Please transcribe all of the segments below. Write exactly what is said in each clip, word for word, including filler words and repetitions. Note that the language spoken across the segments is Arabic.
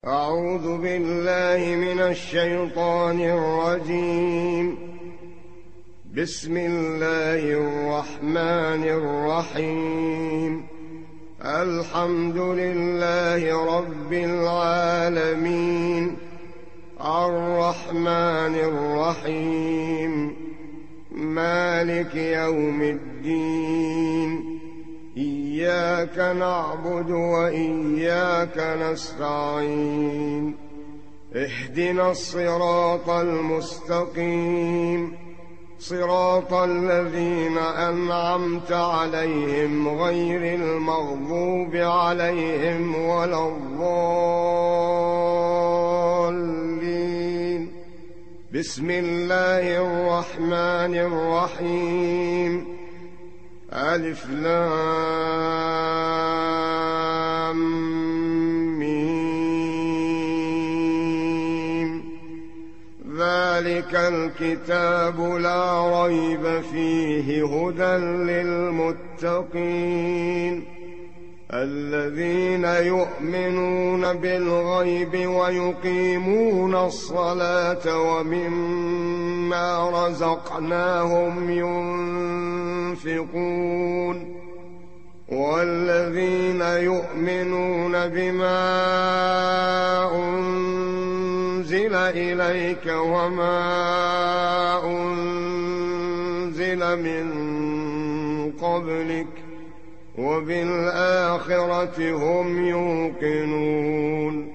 أعوذ بالله من الشيطان الرجيم. بسم الله الرحمن الرحيم. الحمد لله رب العالمين، الرحمن الرحيم، مالك يوم الدين، إياك نعبد وإياك نستعين. اهدنا الصراط المستقيم، صراط الذين أنعمت عليهم غير المغضوب عليهم ولا الضالين. بسم الله الرحمن الرحيم. ألف لام ميم. ذلك الكتاب لا ريب فيه هدى للمتقين، الذين يؤمنون بالغيب ويقيمون الصلاة ومما رزقناهم ينفقون، والذين يؤمنون بما أنزل إليك وما أنزل من قبلك وبالآخرة هم يوقنون.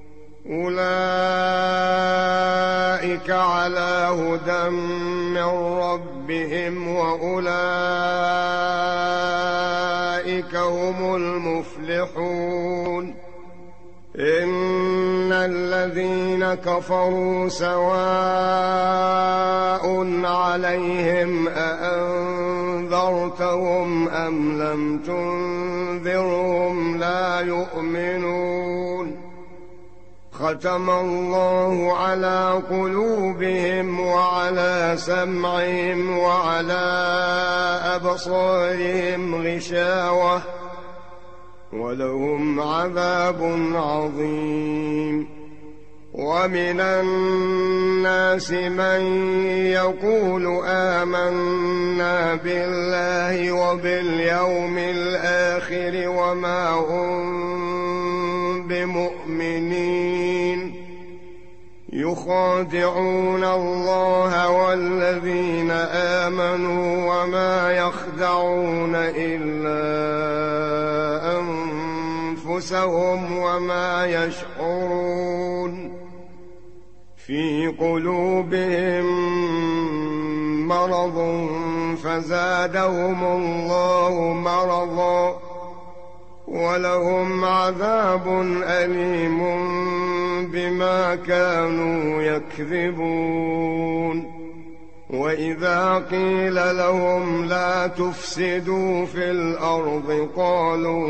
أولئك على هدى من ربهم وأولئك هم المفلحون. إن الذين كفروا سواء عليهم أأنذرتهم أم لم تنذرهم لا يؤمنون. ختم الله على قلوبهم وعلى سمعهم وعلى أبصارهم غشاوة ولهم عذاب عظيم. ومن الناس من يقول آمنا بالله وباليوم الآخر وما هم بمؤمنين، يخادعون الله والذين آمنوا وما يخدعون إلا أنفسهم وما يشعرون. في قلوبهم مرض فزادهم الله مرضا ولهم عذاب أليم بما كانوا يكذبون. وإذا قيل لهم لا تفسدوا في الأرض قالوا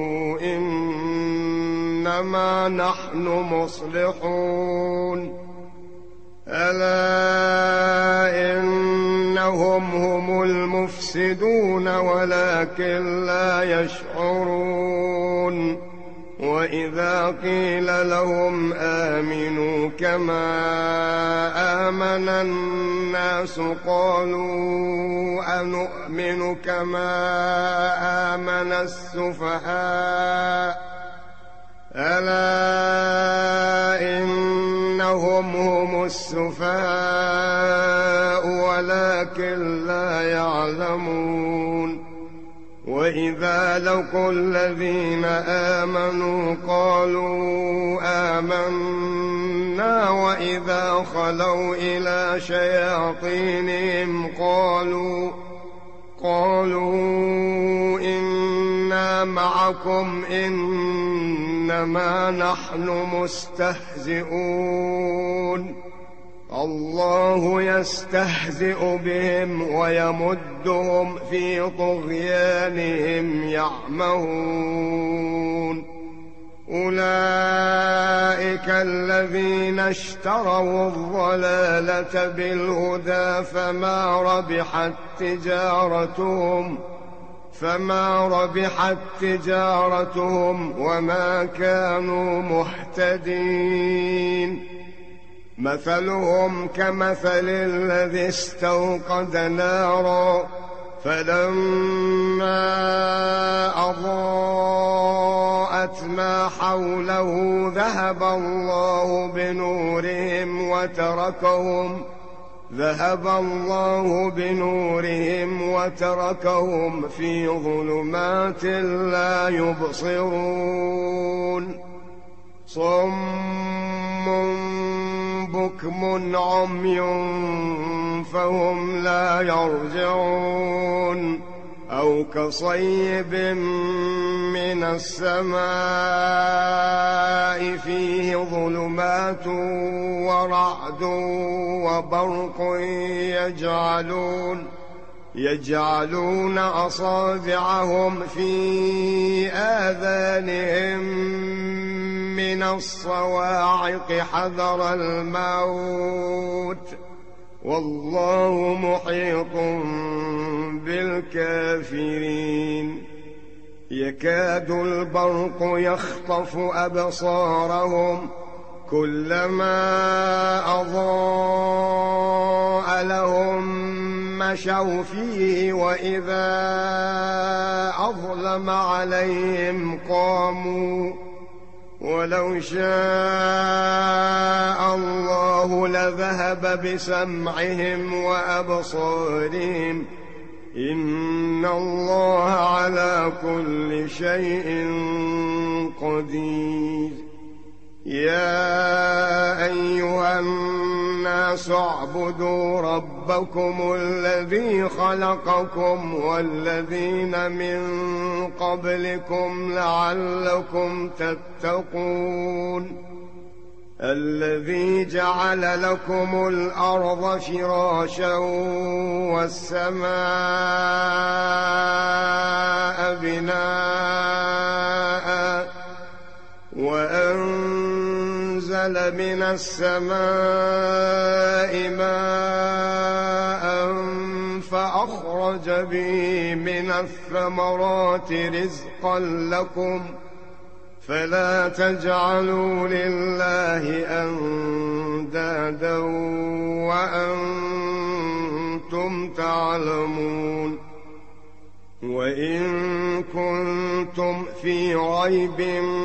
إنما نحن مصلحون. ألا إنهم هم المفسدون ولكن لا يشعرون. وإذا قيل لهم آمنوا كما آمن الناس قالوا أنؤمن كما آمن السفهاء. ألا إنهم هم السفهاء ولكن لا يعلمون. وإذا لقوا الذين آمنوا قالوا آمنا وإذا خلوا إلى شياطينهم قالوا قالوا إنا معكم إنما نحن مستهزئون. الله يستهزئ بهم ويمدهم في طغيانهم يعمهون. أولئك الذين اشتروا الضلالة بالهدى فما ربحت تجارتهم فما ربحت تجارتهم وما كانوا مهتدين. مثلهم كمثل الذي استوقد نارا فلما أضاءت ما حوله ذهب الله بنورهم وتركهم ذهب الله بنورهم وتركهم في ظلمات لا يبصرون. صم بكم عمي فهم لا يرجعون. أو كصيب من السماء فيه ظلمات ورعد وبرق يجعلون يجعلون أصابعهم في آذانهم من الصواعق حذر الموت والله محيط بالكافرين. يكاد البرق يخطف أبصارهم كلما أضاء لهم مشوا فيه وإذا أظلم عليهم قاموا ولو شاء الله لذهب بسمعهم وأبصارهم إن الله على كل شيء قدير. يا أيها الناس اعبدوا ربكم الذي خلقكم والذين من قبلكم لعلكم تتقون. الذي جعل لكم الأرض فراشا والسماء بناء وأنزل من السماء ماء فأخرج به من الثمرات رزقا لكم فلا تجعلوا لله أندادا وأنتم تعلمون. وإن كنتم في ريب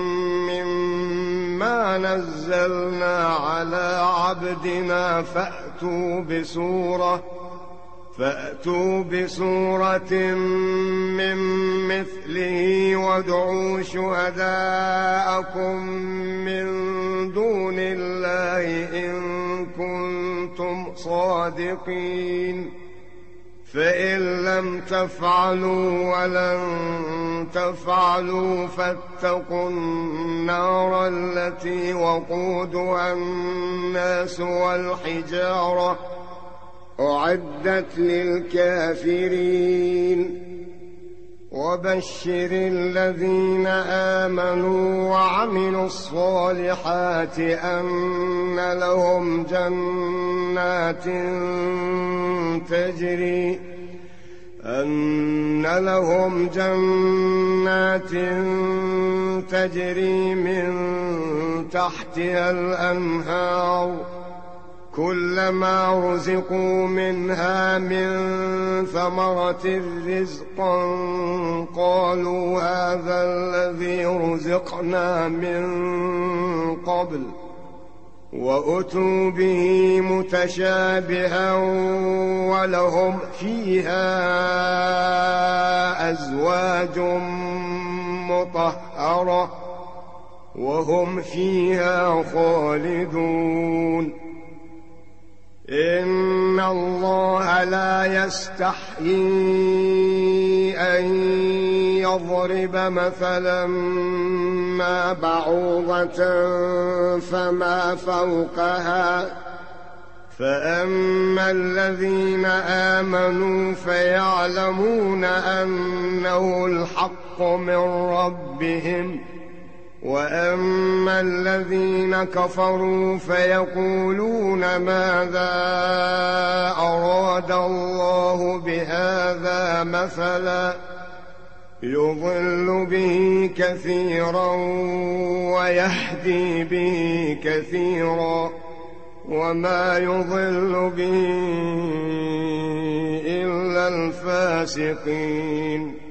مما نزلنا على عبدنا فأتوا بسورة فأتوا بسورة من مثله وادعوا شهداءكم من دون الله إن كنتم صادقين. فإن لم تفعلوا ولن تفعلوا فاتقوا النار التي وقودها الناس والحجارة أعدت للكافرين. وبشر الذين آمنوا وعملوا الصالحات أن لهم جنات تجري أن لهم جنات تجري من تحتها الأنهار كلما رزقوا منها من ثمرة رزقا قالوا هذا الذي رزقنا من قبل وأتوا به متشابها ولهم فيها أزواج مطهرة وهم فيها خالدون. إن الله لا يستحيي أن يضرب مثلا ما بعوضة فما فوقها فأما الذين آمنوا فيعلمون أنه الحق من ربهم وأما الذين كفروا فيقولون ماذا أراد الله بهذا مثلا يضل به كثيرا ويهدي به كثيرا، وما يضل به إلا الفاسقين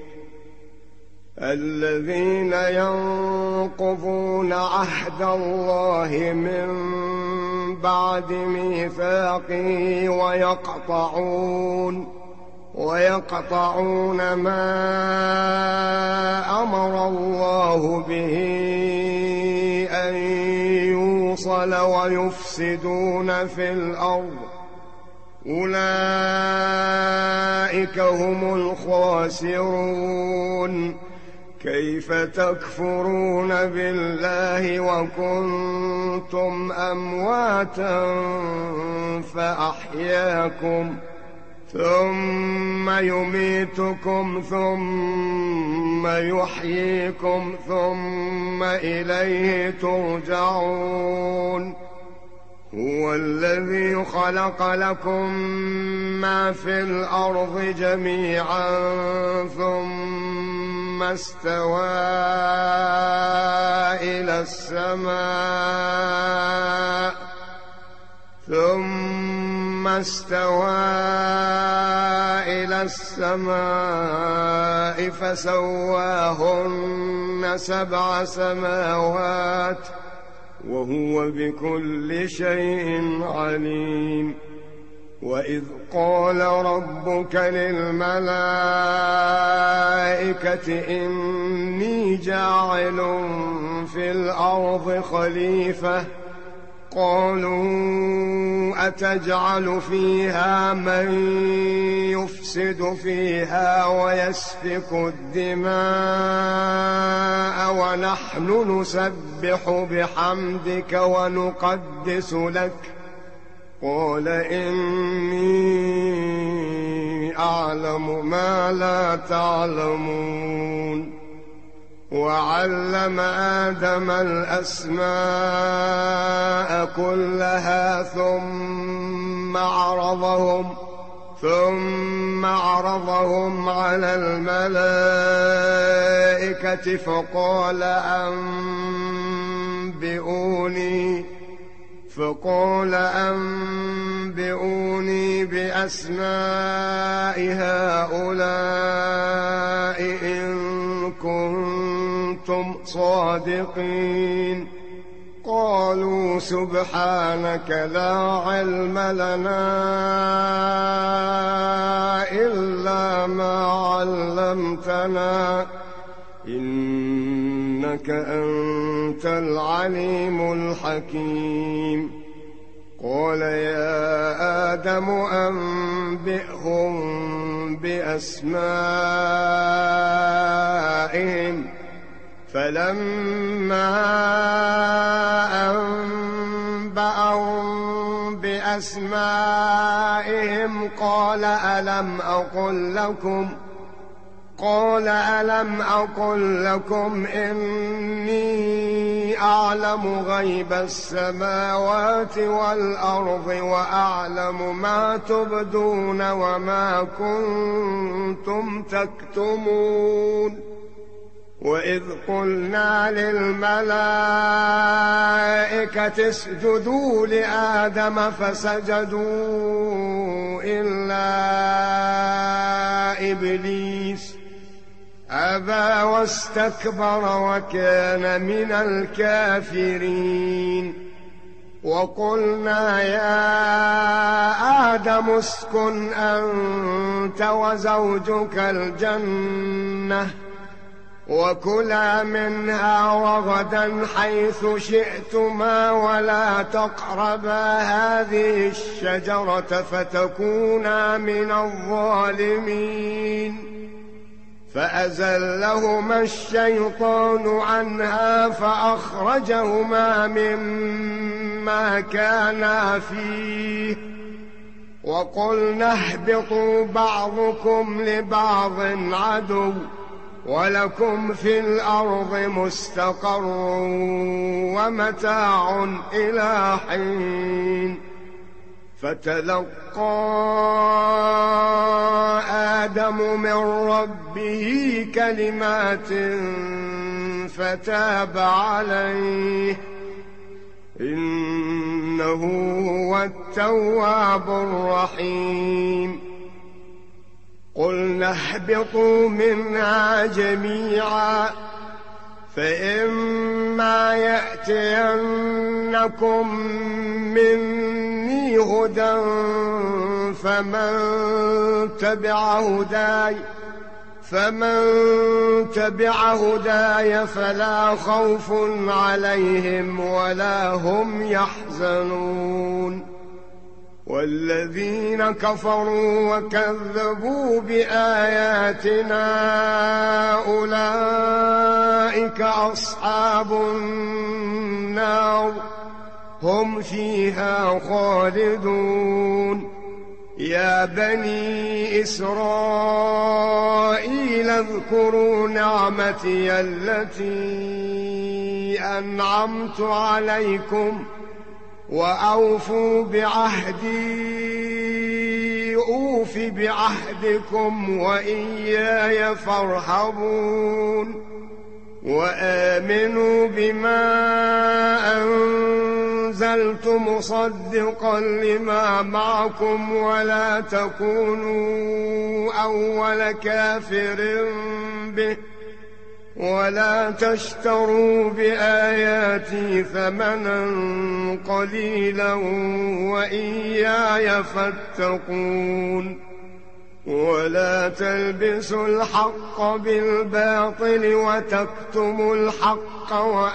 الذين ينقضون عهد الله من بعد ميثاقه ويقطعون ويقطعون ما أمر الله به أن يوصل ويفسدون في الأرض، أولئك هم الخاسرون. كيف تكفرون بالله وكنتم أمواتا فأحياكم، ثم يميتكم ثم يحييكم ثم إليه ترجعون. هو الذي خلق لكم ما في الأرض جميعا ثم استوى إلى السماء ثم استوى إلى السماء فسواهن سبع سماوات وهو بكل شيء عليم. وإذ قال ربك للملائكة إني جاعل في الأرض خليفة، قالوا أتجعل فيها من يفسد فيها ويسفك الدماء ونحن نسبح بحمدك ونقدس لك؟ قال إني أعلم ما لا تعلمون. وعلم آدم الأسماء كلها ثم عرضهم ثم عرضهم على الملائكة فقال أنبئوني فقال أنبئوني بأسماء هؤلاء إن كنتم صادقين. قالوا سبحانك لا علم لنا إلا ما علمتنا إنك أنت العليم الحكيم. قال يا آدم أنبئهم بأسمائهم، فلما أنبأهم بأسمائهم قال ألم أقل لكم قال ألم أقل لكم إني أعلم غيب السماوات والأرض وأعلم ما تبدون وما كنتم تكتمون. وإذ قلنا للملائكة اسجدوا لآدم فسجدوا إلا إبليس أبى واستكبر وكان من الكافرين. وقلنا يا آدم اسكن أنت وزوجك الجنة وكلا منها رغدا حيث شئتما ولا تقربا هذه الشجرة فتكونا من الظالمين. فأزلهما الشيطان عنها فأخرجهما مما كانا فيه وقلنا اهبطوا بعضكم لبعض عدو ولكم في الأرض مستقر ومتاع إلى حين. فتلقى آدم من ربه كلمات فتاب عليه إنه هو التواب الرحيم قلنا اهبطوا منها جميعا فإما يأتينكم مني هدى فمن تبع هداي فمن تبع هداي فلا خوف عليهم ولا هم يحزنون والذين كفروا وكذبوا بآياتنا أولئك أصحاب النار هم فيها خالدون يا بني إسرائيل اذكروا نعمتي التي أنعمت عليكم وأوفوا بعهدي أوف بعهدكم وإياي فارهبون وآمنوا بما أنزلت مصدقا لما معكم ولا تكونوا أول كافر به ولا تشتروا بآياتي ثمنا قليلا وإياي فاتقون ولا تلبسوا الحق بالباطل وتكتموا الحق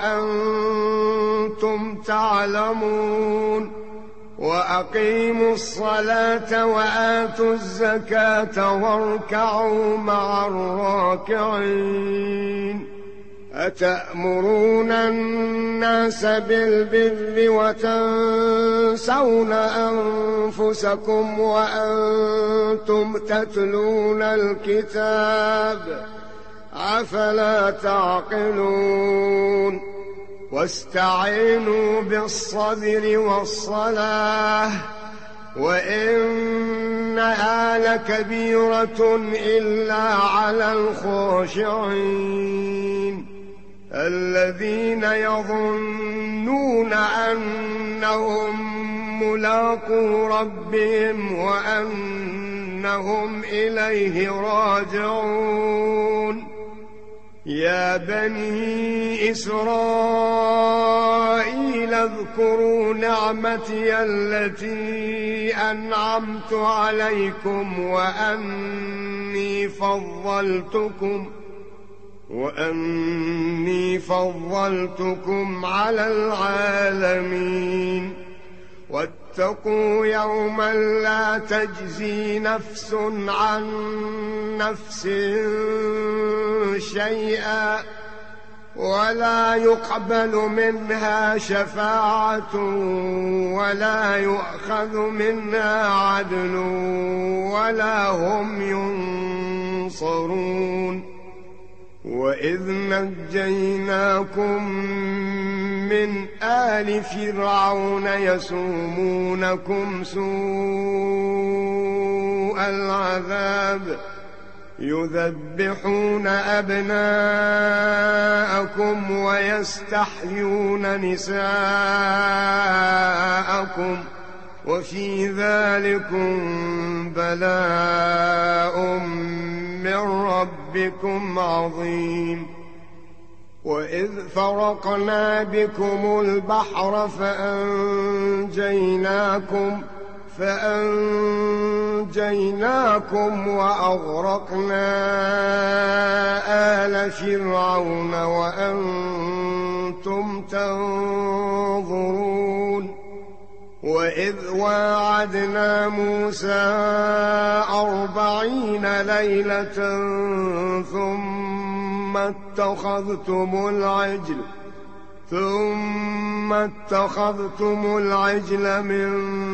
وأنتم تعلمون وأقيموا الصلاة وآتوا الزكاة واركعوا مع الراكعين أتأمرون الناس بالبر وتنسون أنفسكم وأنتم تتلون الكتاب أفلا تعقلون واستعينوا بالصبر والصلاة وإنها لكبيرة إلا على الخاشعين الذين يظنون أنهم ملاقو ربهم وأنهم إليه راجعون يا بني إسرائيل اذكروا نعمتي التي أنعمت عليكم وأني فضلتكم وأني فضلتكم على العالمين واتقوا يوما لا تجزي نفس عن نفس شيئا ولا يقبل منها شفاعة ولا يؤخذ منها عدل ولا هم ينصرون وإذ نجيناكم من آل فرعون يسومونكم سوء العذاب يذبحون أبناءكم ويستحيون نساءكم وفي ذلكم بلاء من ربكم عظيم وإذ فرقنا بكم البحر فأنجيناكم فأنجيناكم وأغرقنا آل فرعون وأنتم تنظرون وإذ واعدنا موسى أربعين ليلة ثم اتخذتم العجل ثم اتخذتم العجل من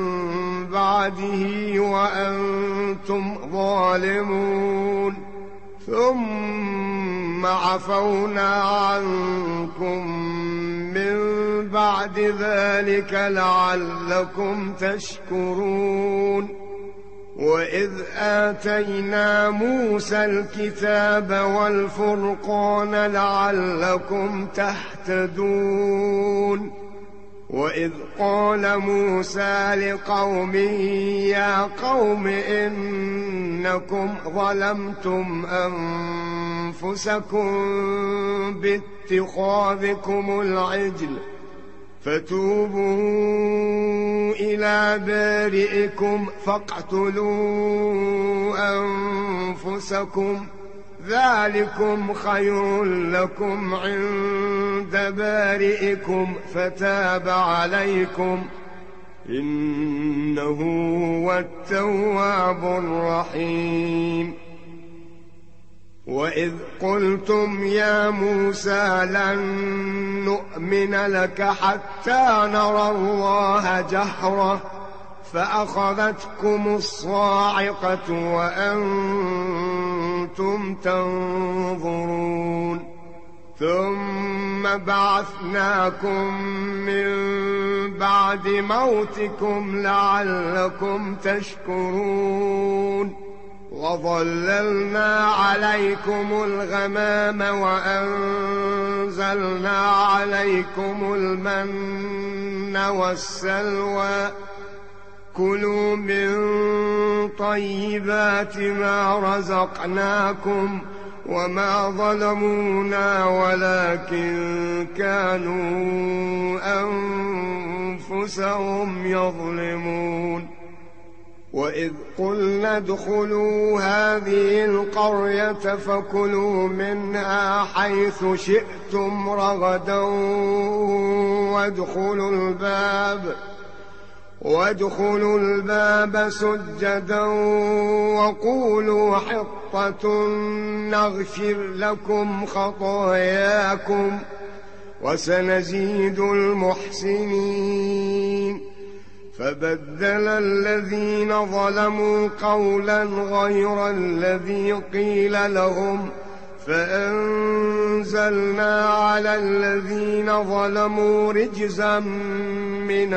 بعده وأنتم ظالمون ثم عفونا عنكم من بعد ذلك لعلكم تشكرون وإذ آتينا موسى الكتاب والفرقان لعلكم تهتدون وإذ قال موسى لقومه يا قوم إنكم ظلمتم أنفسكم باتخاذكم العجل فتوبوا إلى بارئكم فاقتلوا أنفسكم ذلكم خير لكم عند بارئكم فتاب عليكم إنه هو التواب الرحيم وإذ قلتم يا موسى لن نؤمن لك حتى نرى الله جهرة فأخذتكم الصاعقة وأنتم تنظرون ثم بعثناكم من بعد موتكم لعلكم تشكرون وظللنا عليكم الغمام وأنزلنا عليكم المن والسلوى كلوا من طيبات ما رزقناكم وما ظلمونا ولكن كانوا أنفسهم يظلمون وإذ قلنا ادخلوا هذه القرية فكلوا منها حيث شئتم رغدا وادخلوا الباب وادخلوا الباب سجدا وقولوا حطة نغفر لكم خطاياكم وسنزيد المحسنين فبدل الذين ظلموا قولا غير الذي قيل لهم فأنزلنا على الذين ظلموا رجزا من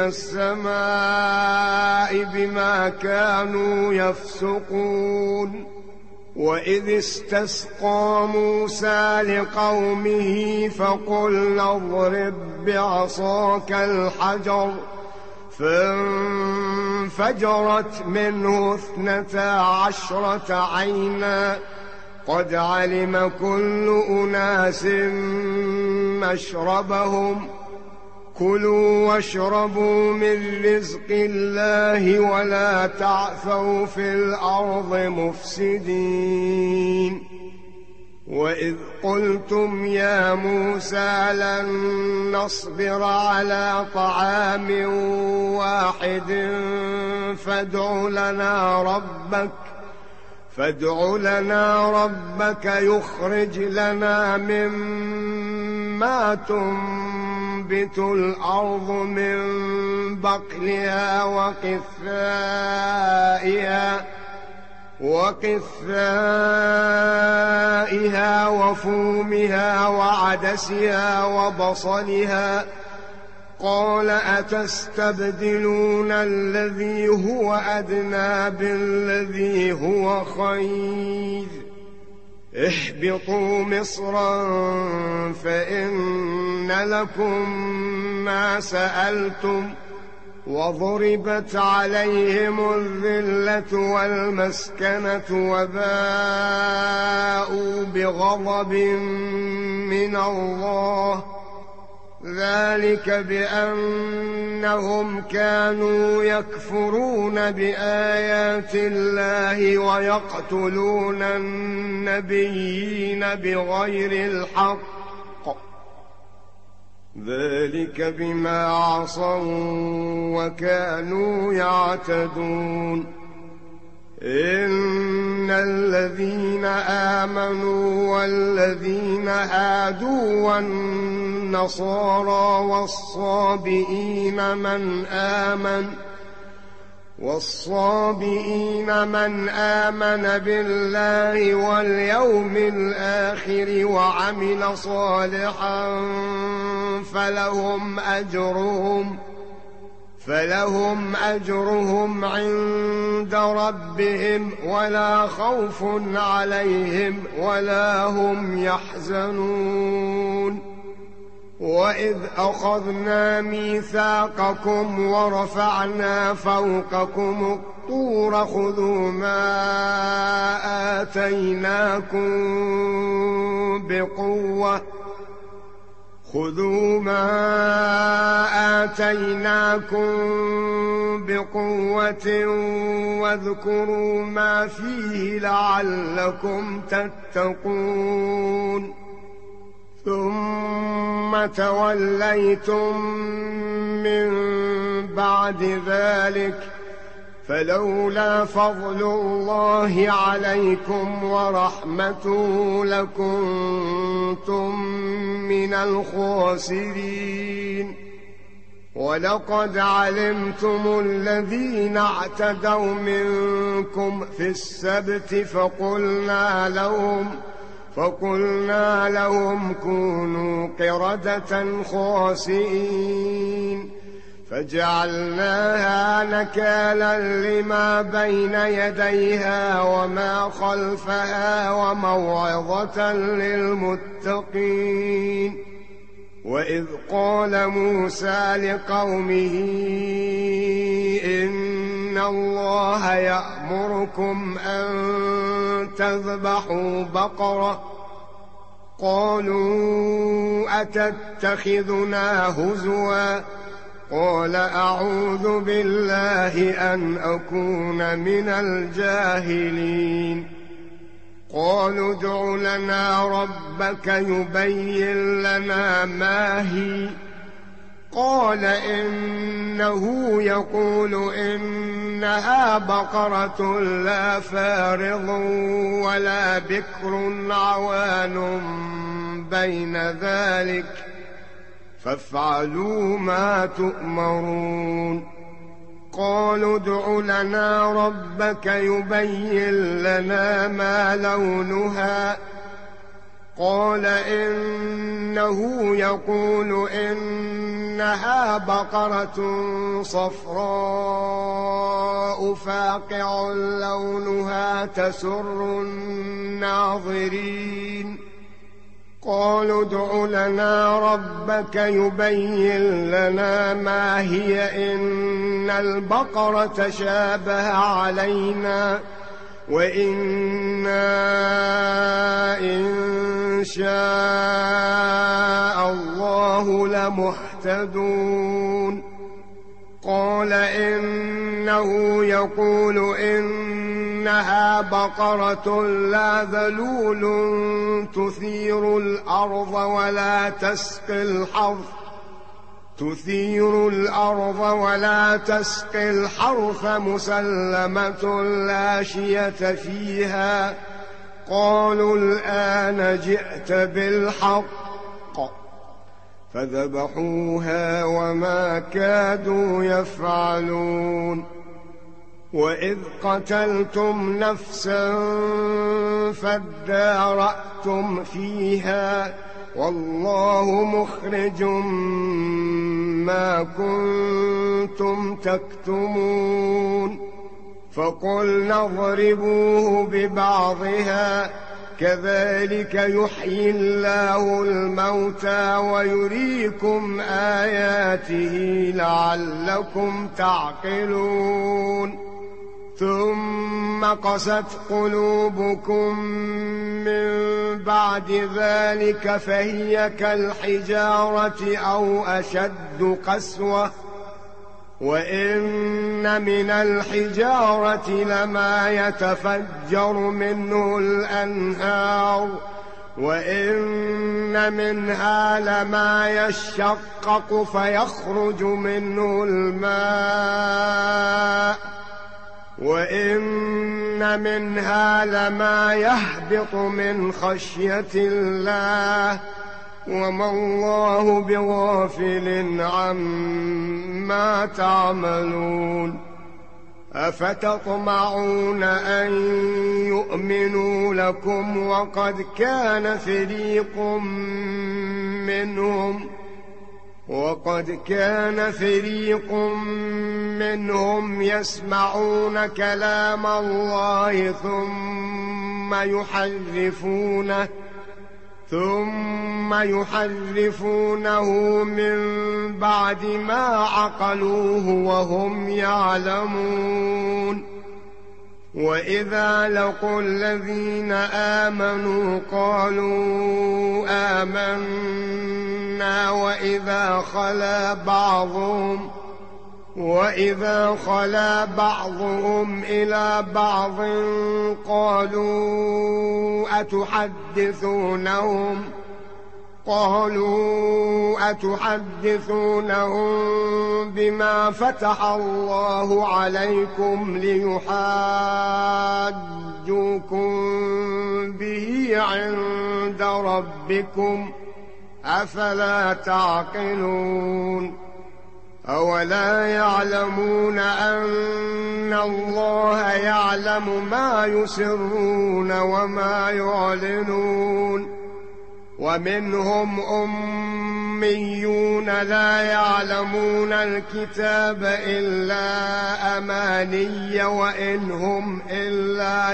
السماء بما كانوا يفسقون وإذ استسقى موسى لقومه فقلنا اضرب بعصاك الحجر فانفجرت منه اثنتا عشرة عينا قد علم كل أناس مشربهم كلوا واشربوا من رزق الله ولا تعثوا في الأرض مفسدين وإذ قلتم يا موسى لن نصبر على طعام واحد فادع لنا ربك فادع لنا ربك يخرج لنا مما تنبت الأرض من بقلها وقثائها وقثائها وفومها وعدسها وبصلها قال أتستبدلون الذي هو أدنى بالذي هو خير اهبطوا مصرا فإن لكم ما سألتم وضربت عليهم الذلة والمسكنة وباءوا بغضب من الله ذلك بأنهم كانوا يكفرون بآيات الله ويقتلون النبيين بغير الحق ذلك بما عصوا وكانوا يعتدون إن الذين آمنوا والذين هادوا والنصارى والصابئين من آمن والصابئين من آمن بالله واليوم الآخر وعمل صالحا فلهم أجرهم فلهم أجرهم عند ربهم ولا خوف عليهم ولا هم يحزنون. وإذ أخذنا ميثاقكم ورفعنا فوقكم الطور خذوا ما آتيناكم بقوة خذوا ما آتيناكم بقوة واذكروا ما فيه لعلكم تتقون. ثم توليتم من بعد ذلك فلولا فضل الله عليكم ورحمته لكنتم من الخاسرين. ولقد علمتم الذين اعتدوا منكم في السبت فقلنا لهم فقلنا لهم كونوا قردة خاسئين فجعلناها نكالا لما بين يديها وما خلفها وموعظة للمتقين. وإذ قال موسى لقومه إن الله يأمركم أن تذبحوا بقرة قالوا أتتخذنا هزوا قال أعوذ بالله أن أكون من الجاهلين. قالوا ادع لنا ربك يبين لنا ما هي قال إنه يقول إنها بقرة لا فارض ولا بكر عوان بين ذلك فافعلوا ما تؤمرون. قالوا ادع لنا ربك يبين لنا ما لونها قال إنه يقول إنها بقرة صفراء فاقع لونها تسر الناظرين. قالوا ادع لنا ربك يبين لنا ما هي إن البقرة شابه علينا وإنا إن شاء الله لمهتدون. قال إنه يقول إنها بقرة لا ذلول تثير الأرض ولا تسقي الحرث تثير الأرض ولا تسقي الحرث مسلمة لا شية فيها. قالوا الآن جئت بالحق فذبحوها وما كادوا يفعلون. وإذ قتلتم نفسا فادارأتم فيها والله مخرج ما كنتم تكتمون. فقلنا اضربوه ببعضها كذلك يحيي الله الموتى ويريكم آياته لعلكم تعقلون. ثم قست قلوبكم من بعد ذلك فهي كالحجارة أو أشد قسوة وإن من الحجارة لما يتفجر منه الأنهار وإن منها لما يشقق فيخرج منه الماء وإن منها لما يهبط من خشية الله وما الله بغافل عما تعملون. أفتطمعون أن يؤمنوا لكم وقد كان فريق منهم وقد كان فريق منهم يسمعون كلام الله ثم يحرفونه ثم يحرفونه من بعد ما عقلوه وهم يعلمون. وإذا لقوا الذين آمنوا قالوا آمنا وإذا خلا بعضهم وإذا خلا بعضهم إلى بعض قالوا أتحدثونهم قالوا أتحدثونهم بما فتح الله عليكم ليحاجوكم به عند ربكم أفلا تعقلون. أولا يعلمون أن الله يعلم ما يسرون وما يعلنون. ومنهم أميون لا يعلمون الكتاب إلا أماني وإن هم إلا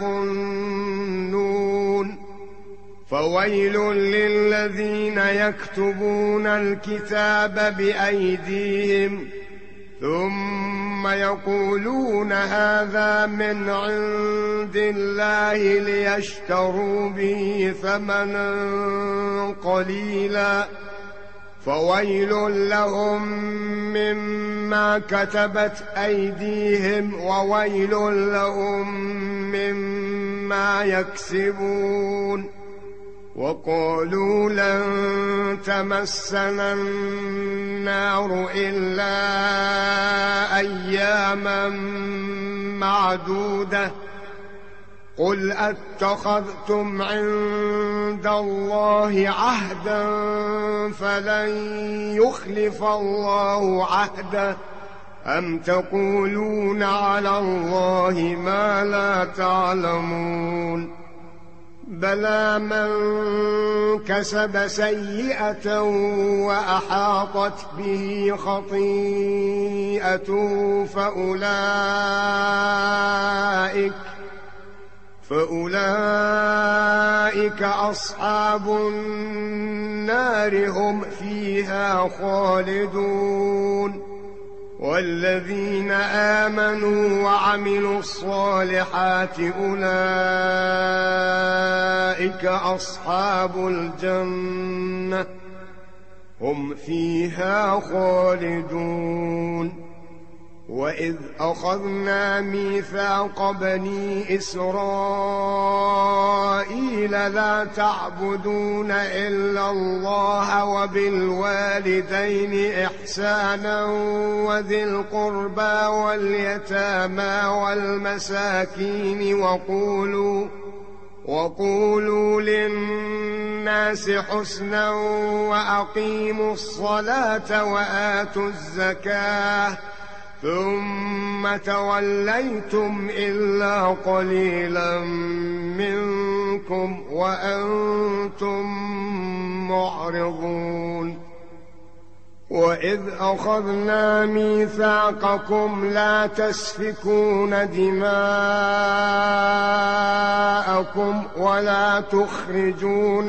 يظنون. فويل للذين يكتبون الكتاب بأيديهم ثم يقولون هذا من عند الله ليشتروا به ثمنا قليلا فويل لهم مما كتبت أيديهم وويل لهم مما يكسبون. وقالوا لن تمسنا النار إلا أياما معدودة قل أتخذتم عند الله عهدا فلن يخلف الله عهده أم تقولون على الله ما لا تعلمون. بلى من كسب سيئة وأحاطت به خطيئته فأولئك فأولئك أصحاب النار هم فيها خالدون. والذين آمنوا وعملوا الصالحات أولئك أصحاب الجنة هم فيها خالدون. وإذ أخذنا ميثاق بني إسرائيل لا تعبدون إلا الله وبالوالدين إحسانا وذي القربى واليتامى والمساكين وقولوا وقولوا للناس حسنا وأقيموا الصلاة وآتوا الزكاة ثم توليتم إلا قليلا منكم وأنتم معرضون. وإذ أخذنا ميثاقكم لا تسفكون دماءكم ولا تخرجون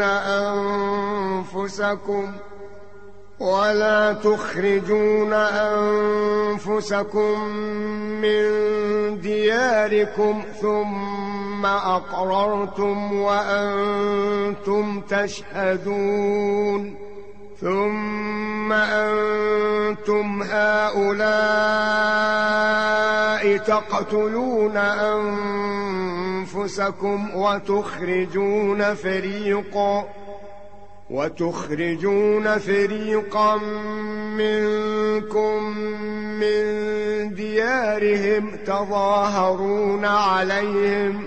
أنفسكم ولا تخرجون أنفسكم من دياركم ثم أقررتم وأنتم تشهدون. ثم أنتم هؤلاء تقتلون أنفسكم وتخرجون فريقا وتخرجون فريقا منكم من ديارهم تظاهرون عليهم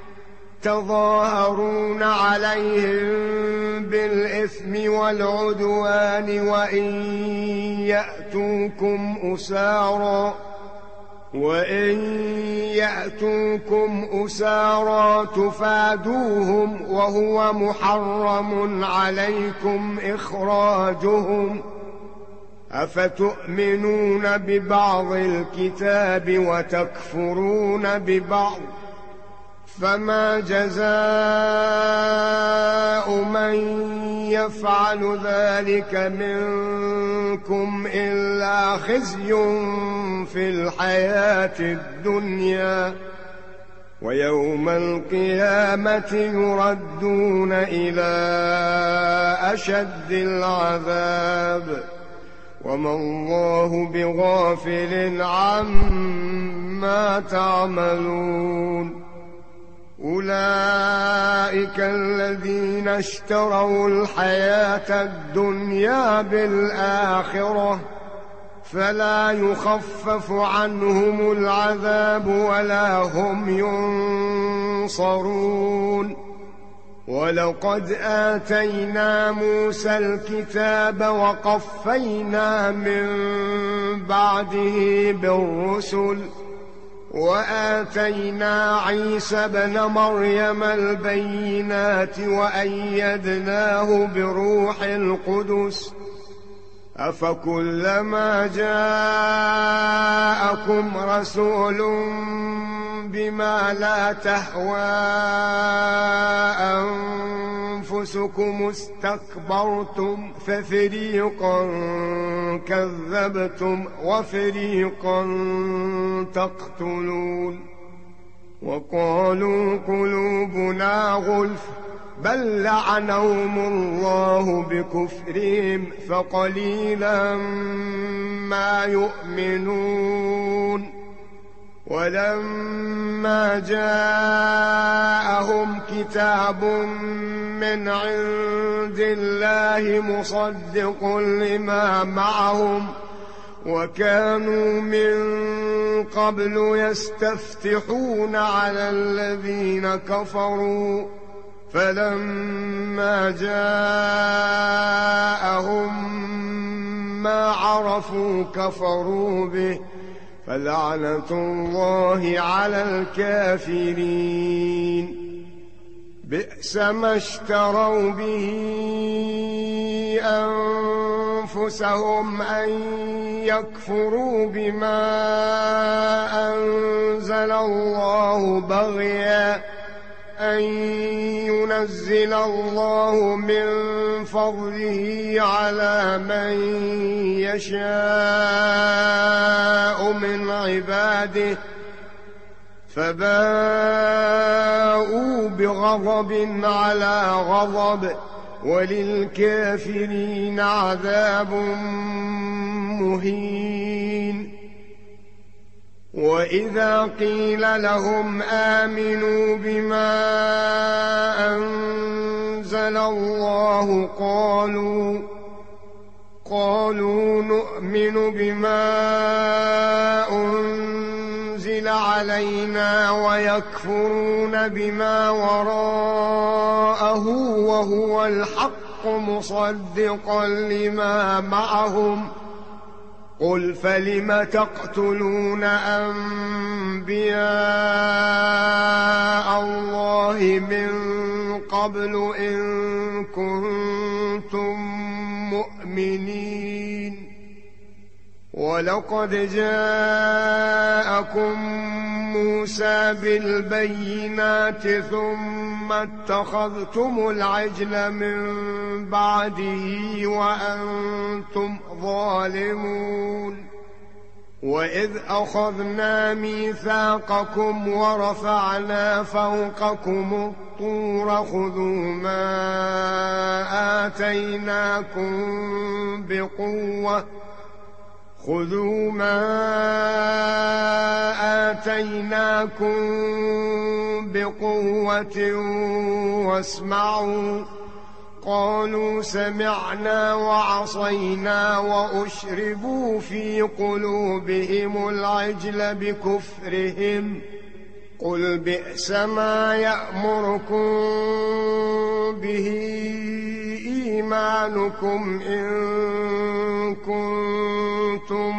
تظاهرون عليهم بالإثم والعدوان وإن يأتوكم أسارى وإن يأتوكم أسارى تفادوهم وهو محرم عليكم إخراجهم أفتؤمنون ببعض الكتاب وتكفرون ببعض فما جزاء من يفعل ذلك منكم إلا خزي في الحياة الدنيا ويوم القيامة يردون إلى أشد العذاب وما الله بغافل عما تعملون أولئك الذين اشتروا الحياة الدنيا بالآخرة فلا يخفف عنهم العذاب ولا هم ينصرون ولقد آتينا موسى الكتاب وقفينا من بعده بالرسل وآتينا عيسى ابن مريم البينات وأيدناه بروح القدس أفكلما جاءكم رسول بما لا تهوى أنفسكم استكبرتم ففريقا كذبتم وفريقا تقتلون وقالوا قلوبنا غلف بل لعنهم الله بكفرهم فقليلا ما يؤمنون ولما جاءهم كتاب من عند الله مصدق لما معهم وكانوا من قبل يستفتحون على الذين كفروا فلما جاءهم ما عرفوا كفروا به فلعنة الله على الكافرين بئس ما اشتروا به أنفسهم أن يكفروا بما أنزل الله بغيا أن ينزل الله من فضله على من يشاء من عباده فباءوا بغضب على غضب وللكافرين عذاب مهين وإذا قيل لهم آمنوا بما أنزل الله قالوا قالوا نؤمن بما أنزل علينا ويكفرون بما وراءه وهو الحق مصدقا لما معهم قل فلم تقتلون أنبياء الله من قبل إن كنتم مؤمنين ولقد جاءكم موسى بالبينات ثم اتخذتم العجل من بعده وأنتم ظالمون وإذ أخذنا ميثاقكم ورفعنا فوقكم الطور خذوا ما آتيناكم بقوة خذوا ما آتيناكم بقوة واسمعوا قالوا سمعنا وعصينا وأشربوا في قلوبهم العجل بكفرهم قل بئس ما يأمركم به إيمانكم إن كنتم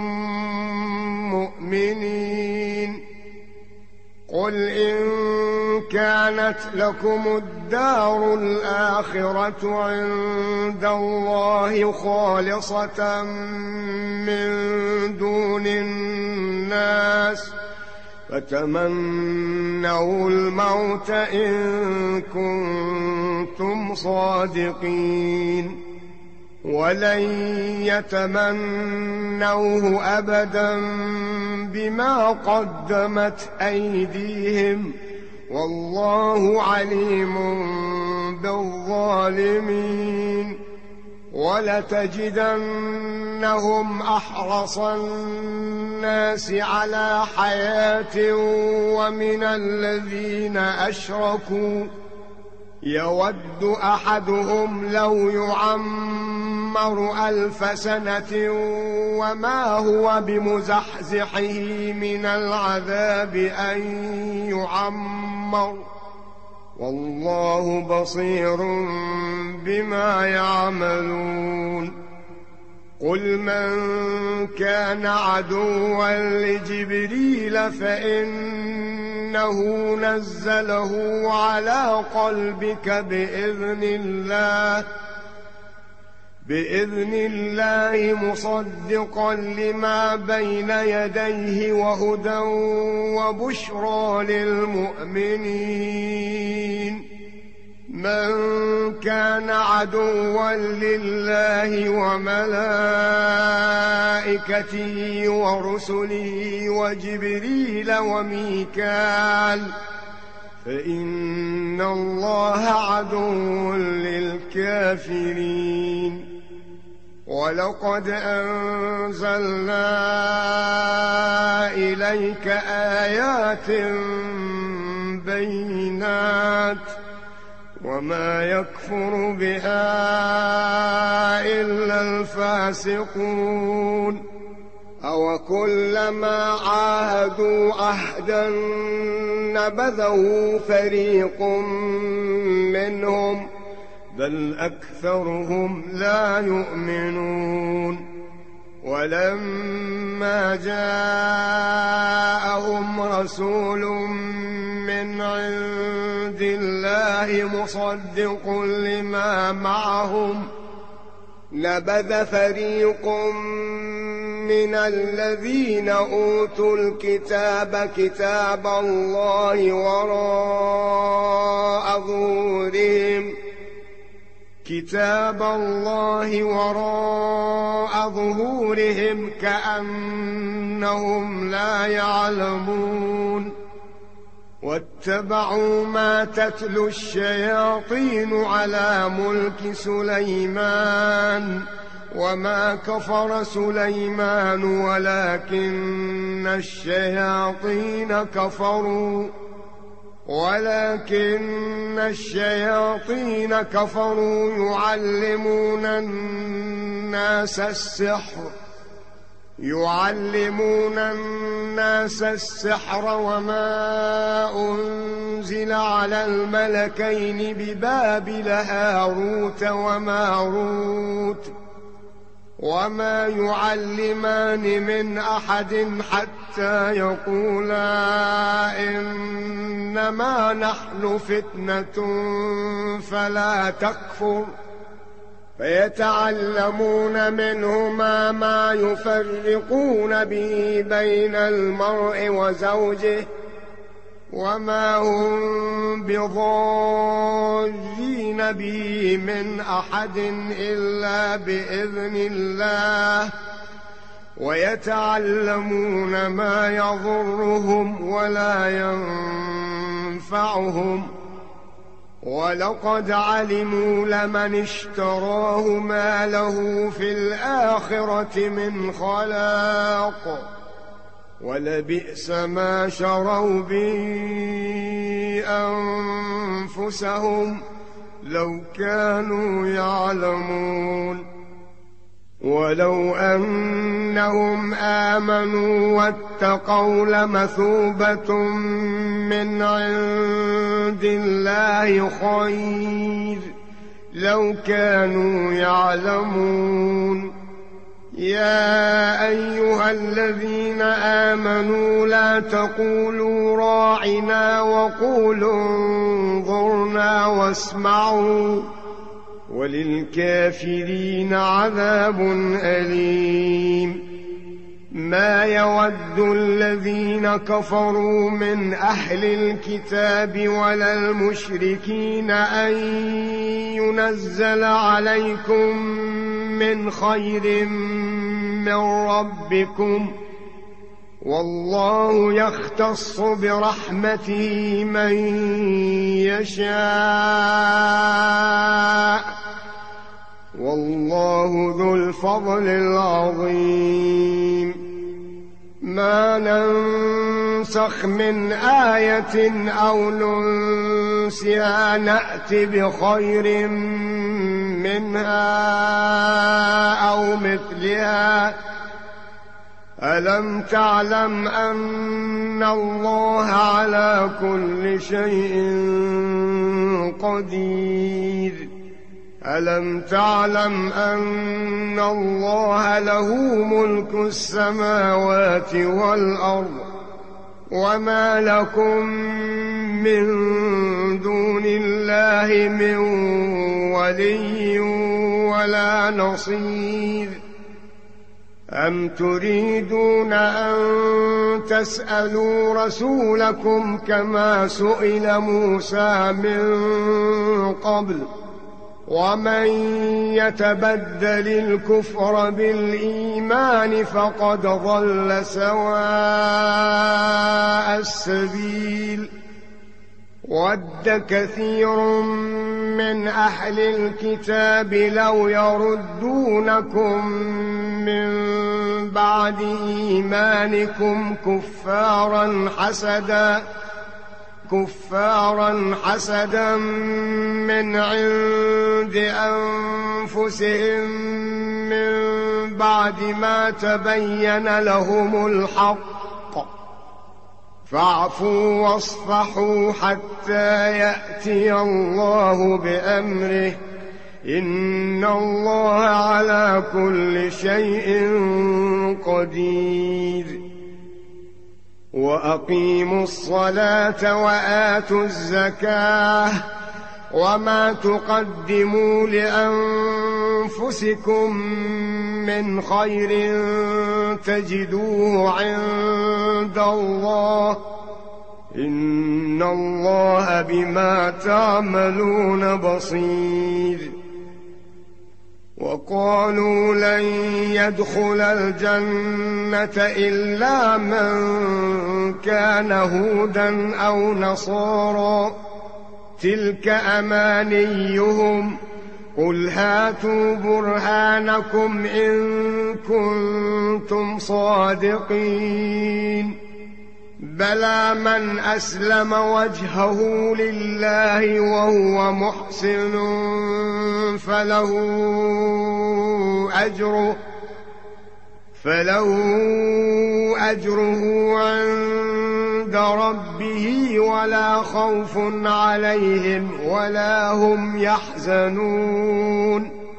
مؤمنين قل إن كان كانت لكم الدار الآخرة عند الله خالصة من دون الناس فتمنوا الموت إن كنتم صادقين ولن يتمنوه أبدا بما قدمت أيديهم والله عليم بالظالمين ولتجدنهم أحرص الناس على حياة ومن الذين أشركوا يود أحدهم لو يعمر ألف سنة وما هو بمزحزحه من العذاب أن يعمر والله بصير بما يعملون قل من كان عدوا لجبريل فإنه نزله على قلبك بإذن الله بإذن الله مصدقا لما بين يديه وهدى وبشرى للمؤمنين من كان عدوا لله وملائكته ورسله وجبريل وميكال فإن الله عدو للكافرين ولقد أنزلنا إليك آيات بينات وما يكفر بها إلا الفاسقون أو كلما عاهدوا عهدا نبذه فريق منهم بل أكثرهم لا يؤمنون ولما جاءهم رسول من عند الله مصدق لما معهم نبذ فريق من الذين أوتوا الكتاب كتاب الله وراء ظهورهم كتاب الله وراء ظهورهم كأنهم لا يعلمون واتبعوا ما تتلو الشياطين على ملك سليمان وما كفر سليمان ولكن الشياطين كفروا ولكن الشياطين كفروا يعلمون الناس السحر يعلمون الناس السحر وما أنزل على الملكين ببابل هاروت وماروت وما يعلمان من أحد حتى يقولا إنما نحن فتنة فلا تكفر فيتعلمون منهما ما يفرقون به بين المرء وزوجه وما هم بضارين به من أحد إلا بإذن الله ويتعلمون ما يضرهم ولا ينفعهم ولقد علموا لمن اشتراه ما له في الآخرة من خلاق ولبئس ما شروا به أنفسهم لو كانوا يعلمون ولو أنهم آمنوا واتقوا لمثوبة من عند الله خير لو كانوا يعلمون يا أيها الذين آمنوا لا تقولوا راعنا وقولوا انظرنا واسمعوا وللكافرين عذاب أليم. ما يود الذين كفروا من أهل الكتاب ولا المشركين أن ينزل عليكم من خير من ربكم، والله يختص برحمته من يشاء، والله ذو الفضل العظيم. ما ننسخ من آية أو ننسها نأت بخير منها أو مثلها. ألم تعلم أن الله على كل شيء قدير؟ ألم تعلم أن الله له ملك السماوات والأرض وما لكم من دون الله من ولي ولا نصير؟ أم تريدون أن تسألوا رسولكم كما سئل موسى من قبل؟ ومن يتبدل الكفر بالإيمان فقد ضل سواء السبيل. ود كثير من أهل الكتاب لو يردونكم من بعد إيمانكم كفارا حسدا كفارا حسدا من عند أنفسهم من بعد ما تبين لهم الحق، فاعفوا واصفحوا حتى يأتي الله بأمره، إن الله على كل شيء قدير. وأقيموا الصلاة وآتوا الزكاة وما تقدموا لأنفسكم من خير تجدوه عند الله، إن الله بما تعملون بصير. وقالوا لن يدخل الجنة إلا من كان هودا أو نصارى، تلك أمانيهم، قل هاتوا برهانكم إن كنتم صادقين. بلى من أسلم وجهه لله وهو محسن فله أجره فله أجره عند ربه ولا خوف عليهم ولا هم يحزنون.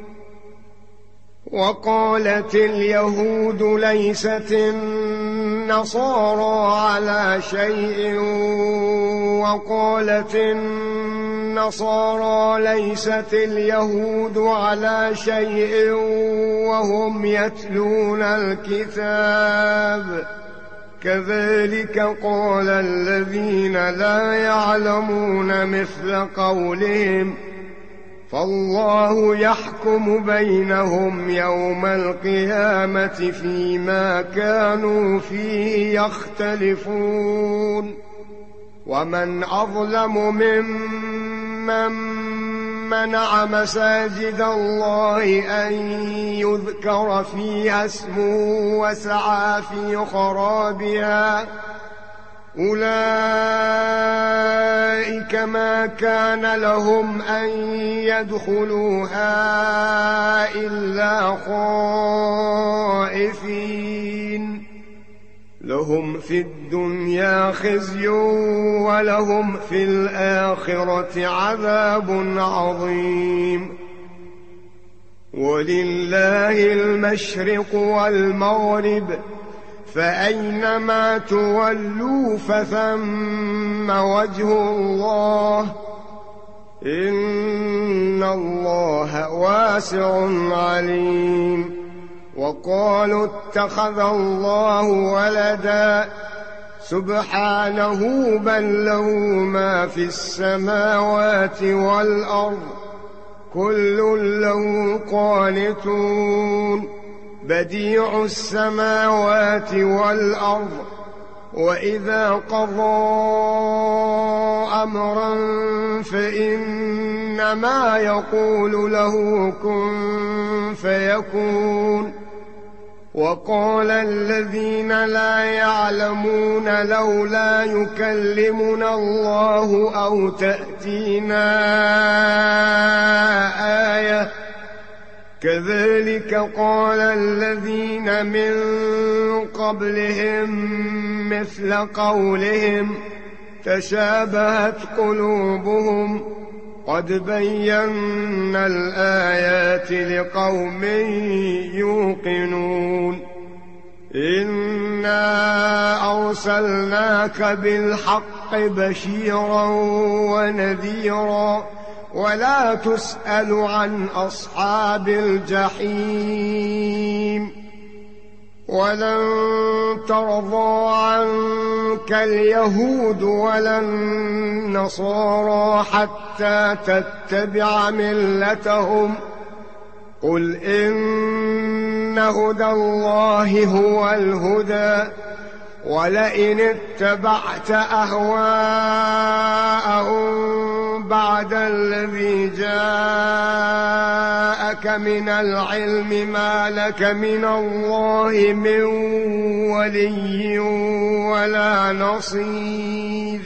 وقالت اليهود ليست النصارى على شيء وقالت النصارى ليست اليهود على شيء وهم يتلون الكتاب، كذلك قال الذين لا يعلمون مثل قولهم، فالله يحكم بينهم يوم القيامة فيما كانوا فيه يختلفون. ومن أظلم ممن منع مساجد الله أن يذكر فيها اسمه وسعى في خرابها، أولئك ما كان لهم أن يدخلوها إلا خائفين، لهم في الدنيا خزي ولهم في الآخرة عذاب عظيم. ولله المشرق والمغرب فأينما تولوا فثم وجه الله إن الله واسع عليم. وقالوا اتخذ الله ولدا سبحانه بل له ما في السماوات والأرض كل له قانتون بديع السماوات والأرض وإذا قضى أمرا فإنما يقول له كن فيكون. وقال الذين لا يعلمون لولا يكلمنا الله أو تأتينا آية كذلك قال الذين من قبلهم مثل قولهم تشابهت قلوبهم قد بينا الآيات لقوم يوقنون. إنا أرسلناك بالحق بشيرا ونذيرا ولا تسأل عن أصحاب الجحيم. ولن ترضى عنك اليهود ولا النصارى حتى تتبع ملتهم قل إن هدى الله هو الهدى ولئن اتبعت أهواءهم بعد الذي جاءك من العلم ما لك من الله من ولي ولا نصير.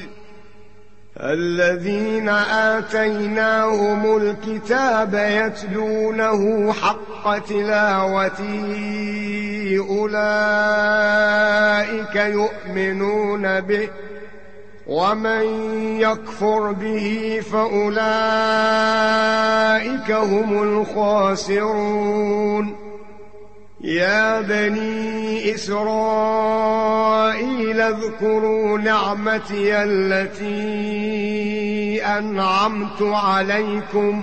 الذين آتيناهم الكتاب يتلونه حق تلاوته أولئك يؤمنون به ومن يكفر به فأولئك هم الخاسرون. يا بني إسرائيل اذكروا نعمتي التي أنعمت عليكم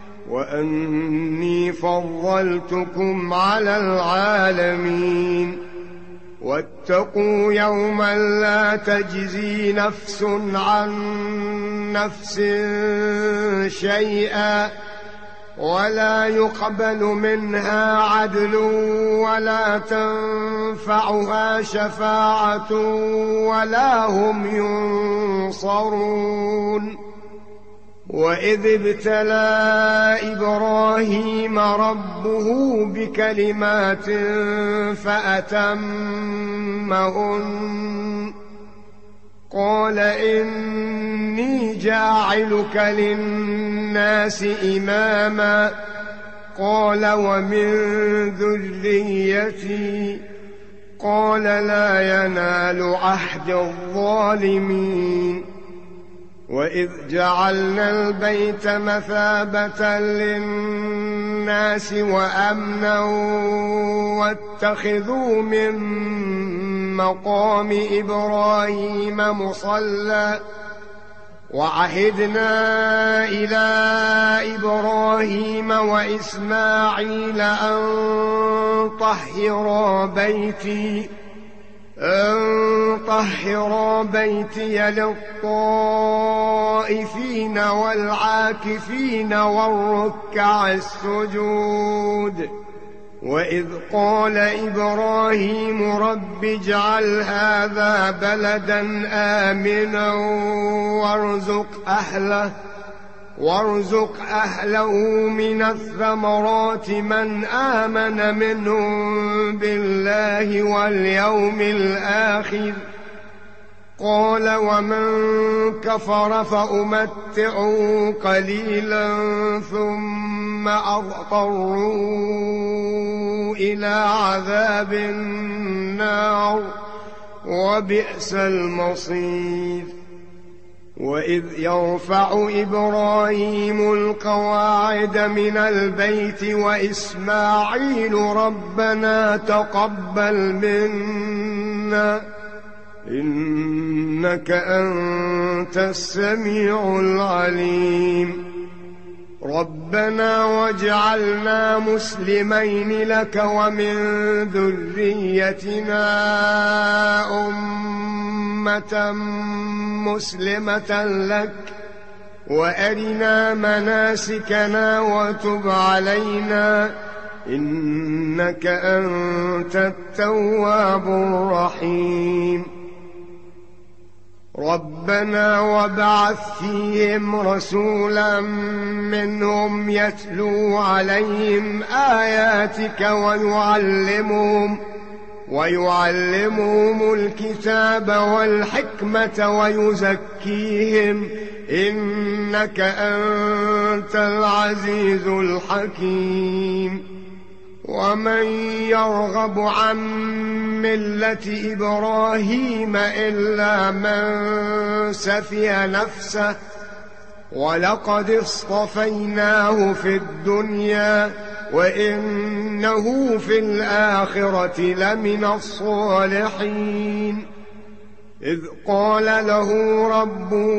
وأني فضلتكم على العالمين. واتقوا يوما لا تجزي نفس عن نفس شيئا ولا يقبل منها عدل ولا تنفعها شفاعة ولا هم ينصرون. وإذ ابتلى إبراهيم ربه بكلمات فأتمهن قال إني جاعلك للناس إماما قال ومن ذريتي قال لا ينال عهد الظالمين. وإذ جعلنا البيت مثابة للناس وأمنا واتخذوا من مقام إبراهيم مصلى وعهدنا إلى إبراهيم وإسماعيل أن طهرا بيتي أن طهرا بيتي للطائفين والعاكفين والركع السجود. وإذ قال إبراهيم رب اجعل هذا بلدا آمنا وارزق أهله وارزق أهله من الثمرات من آمن منهم بالله واليوم الآخر قال ومن كفر فأمتعه قليلا ثم أضطره إلى عذاب النار وبئس المصير. وإذ يرفع إبراهيم القواعد من البيت وإسماعيل ربنا تقبل منا إنك أنت السميع العليم ربنا واجعلنا مسلمين لك ومن ذريتنا أمة مسلمة لك وأرنا مناسكنا وتب علينا إنك أنت التواب الرحيم ربنا وابعث فيهم رسولا منهم يتلو عليهم آياتك ويعلمهم ويعلمهم الكتاب والحكمة ويزكيهم إنك أنت العزيز الحكيم ومن يرغب عن ملة إبراهيم إلا من سفي نفسه ولقد اصطفيناه في الدنيا وإنه في الآخرة لمن الصالحين إذ قال له ربه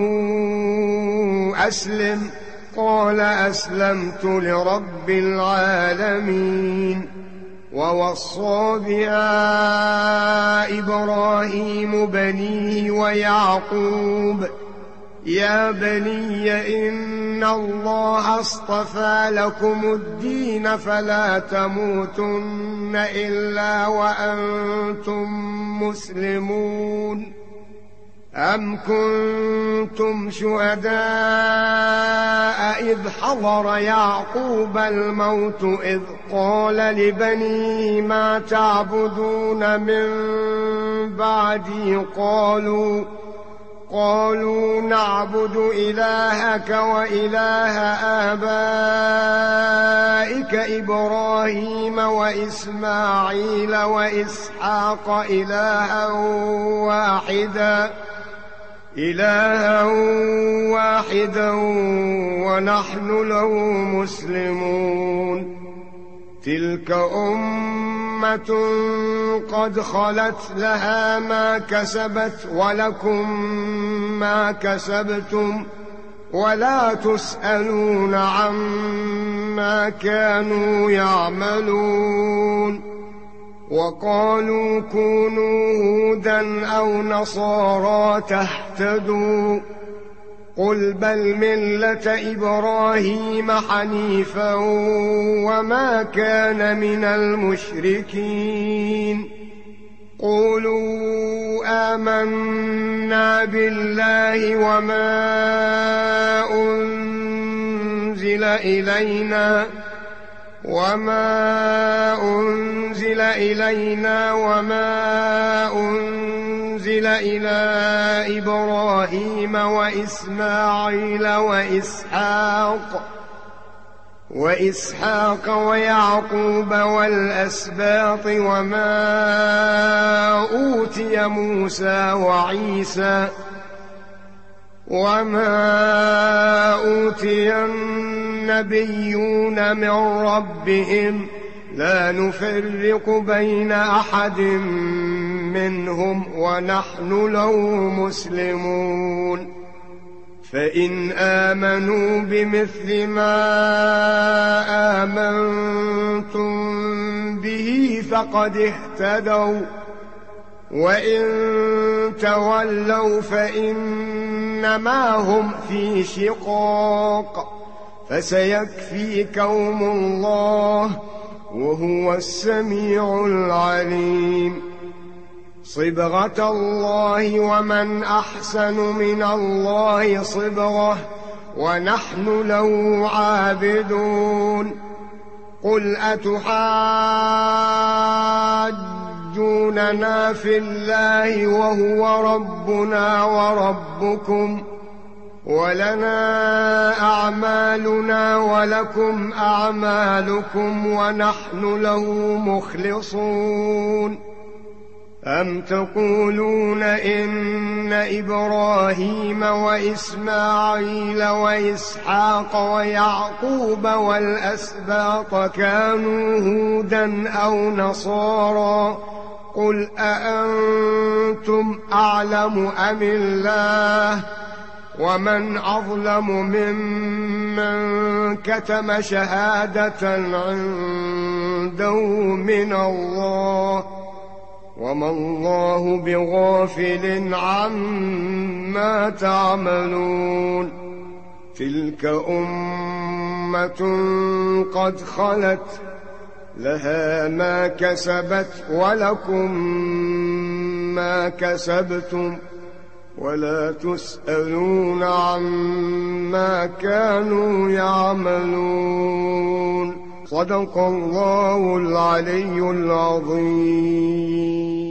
أسلم قال أسلمت لرب العالمين ووصى بها إبراهيم بنيه ويعقوب يا بني إن الله اصطفى لكم الدين فلا تموتن إلا وأنتم مسلمون أم كنتم شهداء إذ حضر يعقوب الموت إذ قال لبنيه ما تعبدون من بعدي قالوا قالوا نعبد إلهك وإله آبائك إبراهيم وإسماعيل وإسحاق إلها واحدا إلها واحدا ونحن له مسلمون تلك أمة قد خلت لها ما كسبت ولكم ما كسبتم ولا تسألون عما كانوا يعملون وقالوا كونوا هودا أو نصارى تهتدوا قل بل ملة إبراهيم حنيفا وما كان من المشركين قولوا آمنا بالله وما أنزل إلينا وما أنزل إلينا وما أنزل إلى إبراهيم وإسماعيل وإسحاق وإسحاق ويعقوب والأسباط وما أوتي موسى وعيسى وما أوتي النبيون من ربهم لا نفرق بين أحد منهم ونحن له مسلمون فإن آمنوا بمثل ما آمنتم به فقد اهتدوا وإن تولوا فإنما هم في شقاق فسيكفيكهم الله وهو السميع العليم صبغة الله ومن أحسن من الله صبغة ونحن له عابدون قل أتحاجوننا في الله وهو ربنا وربكم ولنا أعمالنا ولكم أعمالكم ونحن له مخلصون أم تقولون إن إبراهيم وإسماعيل وإسحاق ويعقوب والأسباط كانوا هودا أو نصارى قل أأنتم أعلم أم الله ومن أظلم ممن كتم شهادة عنده من الله وما الله بغافل عما تعملون تلك أمة قد خلت لها ما كسبت ولكم ما كسبتم ولا تسألون عما كانوا يعملون صدق الله العلي العظيم.